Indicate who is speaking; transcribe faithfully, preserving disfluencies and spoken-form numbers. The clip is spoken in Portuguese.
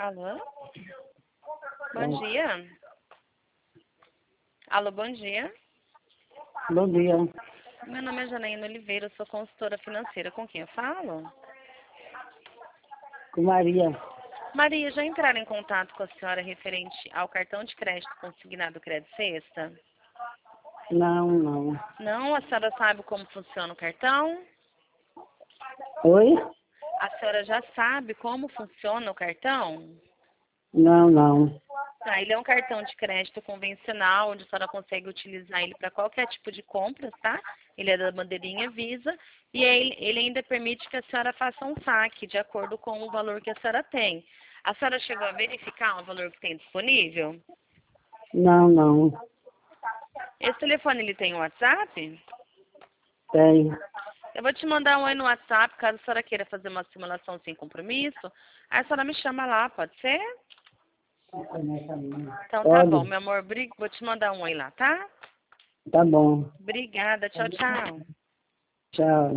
Speaker 1: Alô? Bom dia. Alô, bom dia.
Speaker 2: Bom dia.
Speaker 1: Meu nome é Janaína Oliveira, eu sou consultora financeira. Com quem eu falo?
Speaker 2: Com Maria.
Speaker 1: Maria, já entraram em contato com a senhora referente ao cartão de crédito consignado Crédito Sexta?
Speaker 2: Não, não.
Speaker 1: Não? A senhora sabe como funciona o cartão?
Speaker 2: Oi?
Speaker 1: A senhora já sabe como funciona o cartão?
Speaker 2: Não, não.
Speaker 1: Tá, ele é um cartão de crédito convencional, onde a senhora consegue utilizar ele para qualquer tipo de compras, tá? Ele é da bandeirinha Visa e ele, ele ainda permite que a senhora faça um saque de acordo com o valor que a senhora tem. A senhora chegou a verificar o valor que tem disponível?
Speaker 2: Não, não.
Speaker 1: Esse telefone, ele tem um WhatsApp?
Speaker 2: Tem.
Speaker 1: Eu vou te mandar um oi no WhatsApp, caso a senhora queira fazer uma simulação sem compromisso. Aí a senhora me chama lá, pode ser? Então tá bom,
Speaker 2: Pode?
Speaker 1: meu amor, bri- vou te mandar um oi lá, tá?
Speaker 2: Tá bom.
Speaker 1: Obrigada, tchau, tchau.
Speaker 2: Tchau.